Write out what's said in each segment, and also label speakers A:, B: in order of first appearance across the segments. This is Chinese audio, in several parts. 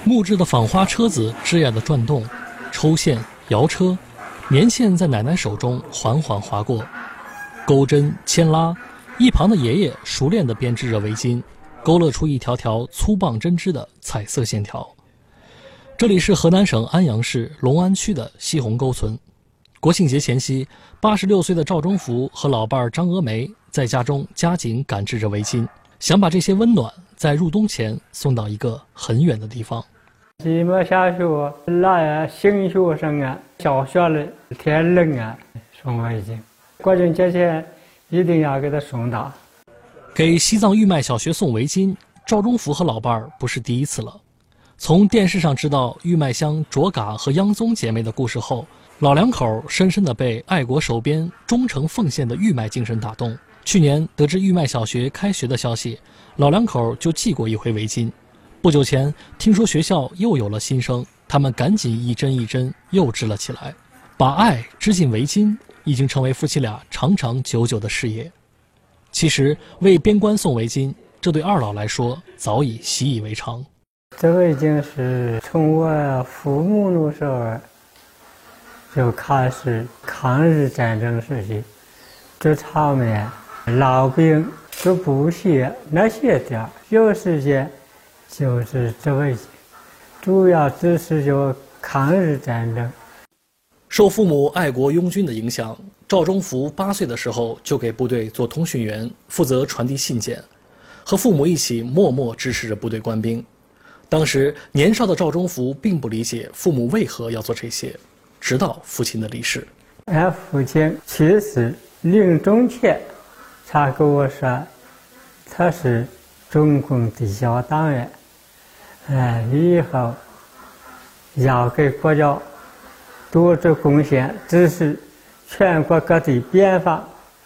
A: 木质的纺花车子吱呀地转动，抽线、摇车，棉线在奶奶手中缓缓划过，钩针、牵拉，一旁的爷爷熟练地编织着围巾，勾勒出一条条粗棒针织的彩色线条。这里是河南省安阳市隆安区的西红沟村。国庆节前夕，86岁的赵忠福和老伴张峨眉在家中加紧赶制着围巾，想把这些温暖在入冬前送到一个很远的地方。
B: 期末下学，那新学生啊，小学里天冷啊，送围巾。国庆节前一定要给他送到。
A: 给西藏玉麦小学送围巾，赵忠福和老伴儿不是第一次了。从电视上知道玉麦乡卓嘎和央宗姐妹的故事后，老两口深深地被爱国守边、忠诚奉献的玉麦精神打动。去年得知玉麦小学开学的消息，老两口就系过一回围巾。不久前听说学校又有了新生，他们赶紧一针一针又织了起来。把爱织进围巾，已经成为夫妻俩长长久久的事业。其实为边关送围巾，这对二老来说早已习以为常。
B: 这围巾是从我父母那时候就开始抗日战争时期，这场面老兵这布鞋那些点儿，有时间就是这围巾，主要支持就抗日战争。
A: 受父母爱国拥军的影响，赵忠福8岁的时候就给部队做通讯员，负责传递信件，和父母一起默默支持着部队官兵。当时年少的赵忠福并不理解父母为何要做这些，直到父亲的离世。
B: 俺父亲去世临终前，他跟我说，他是中共的小党员，以后要给国家多做贡献，支持全国各地边防。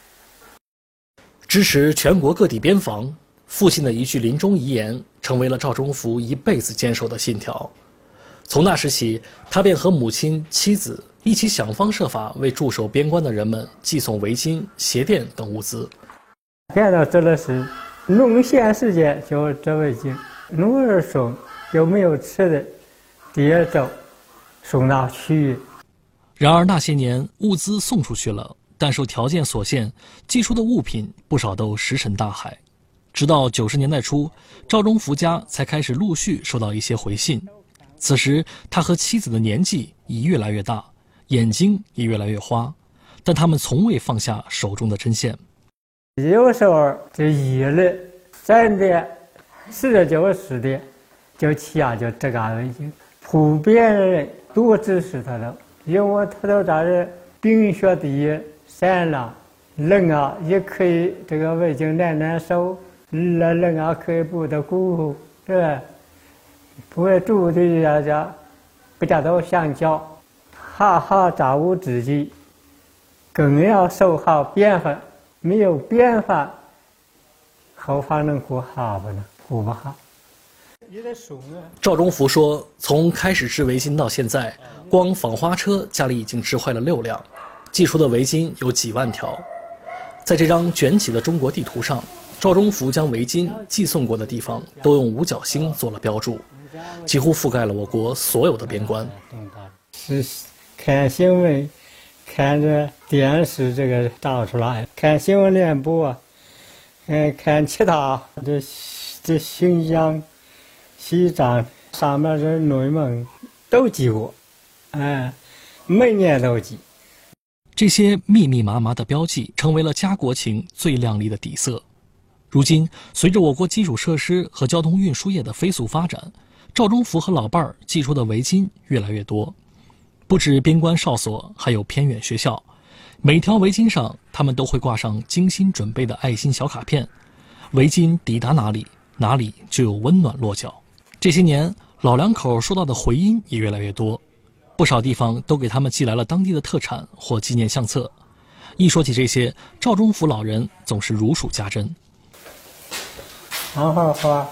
A: 支持全国各地边防，父亲的一句临终遗言成为了赵忠福一辈子坚守的信条。从那时起，他便和母亲、妻子一起想方设法为驻守边关的人们寄送围巾、鞋垫等物资。
B: 看到这的是农闲时间就这围巾，奴儿送又没有吃的，第二周送到区域。
A: 然而那些年物资送出去了，但受条件所限，寄出的物品不少都石沉大海。直到90年代初，赵忠福家才开始陆续收到一些回信。此时他和妻子的年纪已越来越大，眼睛也越来越花，但他们从未放下手中的针线。
B: 有时候就夜里3点4点10点就起啊，就这个围巾，普遍人都支持他了。因为他都在这冰雪地山上，人啊也可以这个围巾难受，人啊可以不得苦，是吧？不会住的大家不家都想教，好好照顾自己，更要守好边防。没有边防，后方能过好不呢？过不好。
A: 赵忠福说，从开始织围巾到现在，光纺花车家里已经织坏了6辆，寄出的围巾有几万条。在这张卷起的中国地图上，赵忠福将围巾寄送过的地方都用五角星做了标注，几乎覆盖了我国所有的边关。
B: 是看新闻，看着电视这个导出来，看新闻联播，看其他这新疆、西藏上面这内蒙都寄过，每年都寄。
A: 这些密密麻麻的标记成为了家国情最亮丽的底色。如今，随着我国基础设施和交通运输业的飞速发展，赵忠福和老伴儿寄出的围巾越来越多。不止边关哨所，还有偏远学校，每条围巾上他们都会挂上精心准备的爱心小卡片，围巾抵达哪里，哪里就有温暖落脚。这些年，老两口收到的回音也越来越多，不少地方都给他们寄来了当地的特产或纪念相册。一说起这些，赵忠福老人总是如数家珍。
B: 然后说，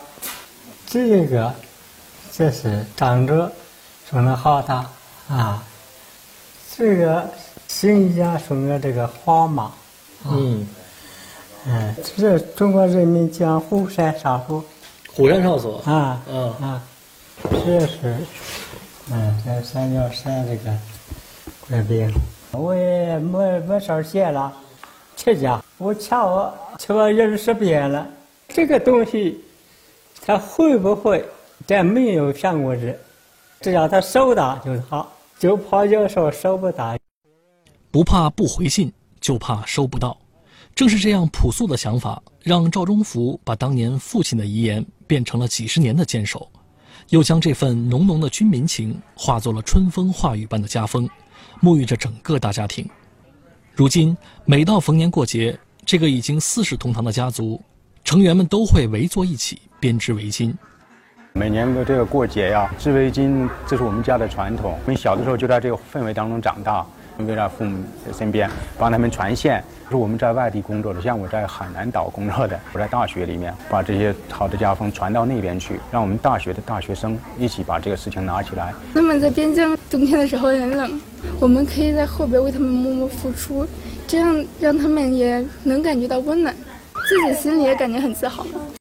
B: 这是长者送的好大啊，这个新疆送的这个花马，这是中国人民讲虎山哨所。
A: 虎山哨所
B: 这三角山这个怪病，我也没少写了，吃家我吃过20遍了。这个东西，他会不会？这没有想过这，只要他手打就好，就怕有时候手不打。
A: 不怕不回信，就怕收不到。正是这样朴素的想法，让赵忠福把当年父亲的遗言变成了几十年的坚守，又将这份浓浓的军民情化作了春风化雨般的家风，沐浴着整个大家庭。如今每到逢年过节，这个已经4世同堂的家族成员们都会围坐一起编织围巾。
C: 每年的这个过节呀，织围巾这是我们家的传统。我们小的时候就在这个氛围当中长大，围在父母身边，帮他们传线。是我们在外地工作的，像我在海南岛工作的，我在大学里面把这些好的家风传到那边去，让我们大学的大学生一起把这个事情拿起来。
D: 那么在边疆冬天的时候很冷，我们可以在后边为他们默默付出，这样让他们也能感觉到温暖，自己心里也感觉很自豪。